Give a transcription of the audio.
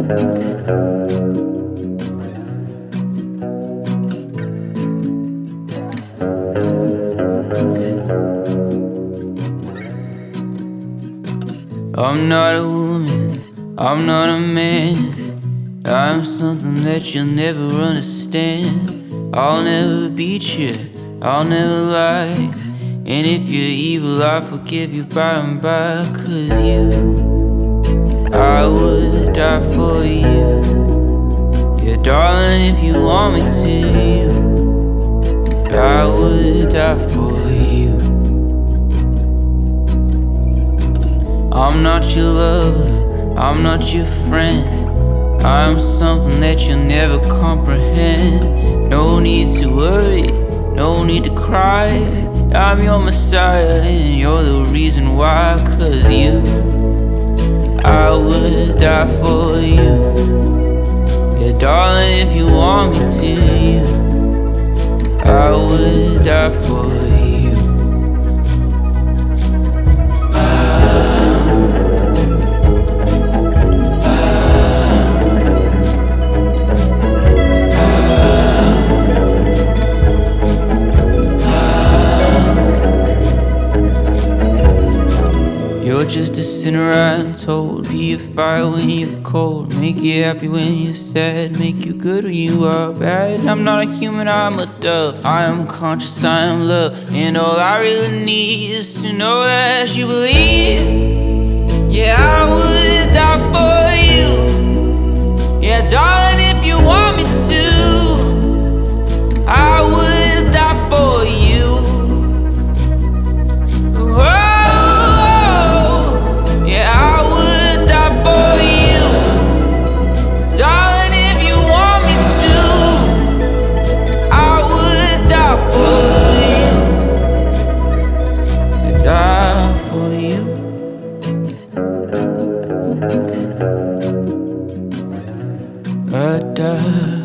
I'm not a woman, I'm not a man. I'm something that you'll never understand. I'll never beat you, I'll never lie. And if you're evil, I'll forgive you by and by. 'Cause I would die for you. Yeah, darling, if you want me to, I would die for you. I'm not your lover, I'm not your friend. I'm something that you'll never comprehend. No need to worry, no need to cry. I'm your messiah and you're the reason why. 'Cause I would die for you. Yeah, darling, if you want me to, I would die for you. You're just a sinner, I'm told. Be a fire when you're cold. Make you happy when you're sad. Make you good when you are bad. I'm not a human, I'm a dove. I am conscious, I am love. And all I really need is to know that you believe. Yeah, I would die for you. Yeah, darling, if you want me to, I would die for you. Oh, I die.